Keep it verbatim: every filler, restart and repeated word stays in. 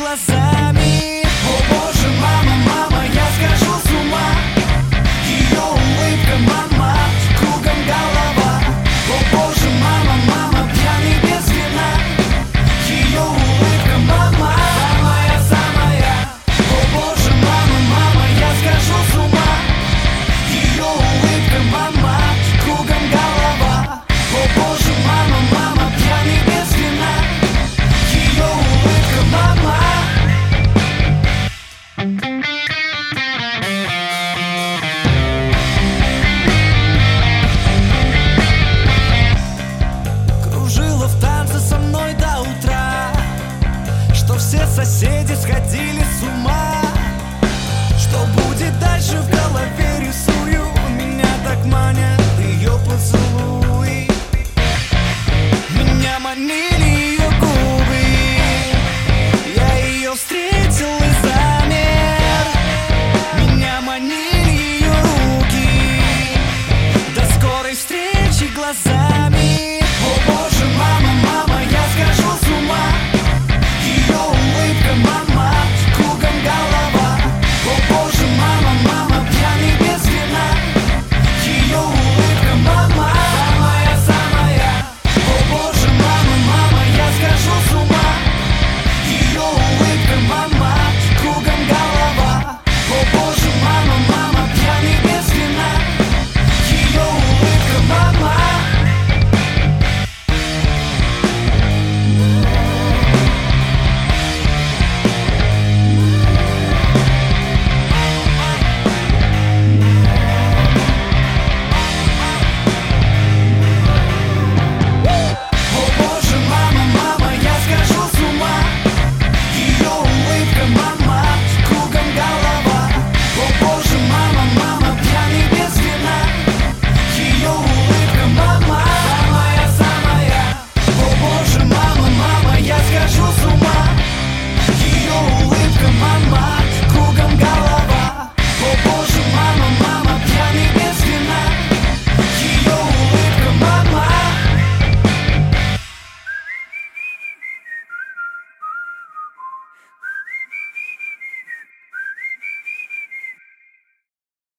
глазами. О боже, мама, мама, я схожу с ума. Ее улыбка, мама, кругом голова. О боже, мама, мама, пьяный без вина. Ее улыбка, мама, самая, самая. О боже, мама, мама, я схожу с ума. Ее улыбка, мама, кругом голова. О боже, мама, мама, пьяный без вина. Ее улыбка, мама. Кружила в танце со мной до утра, что все соседи сходили с ума. Что будет дальше, в голове рисую. Меня так манят ее поцелуи. Меня манили ее губы. Я ее встретил.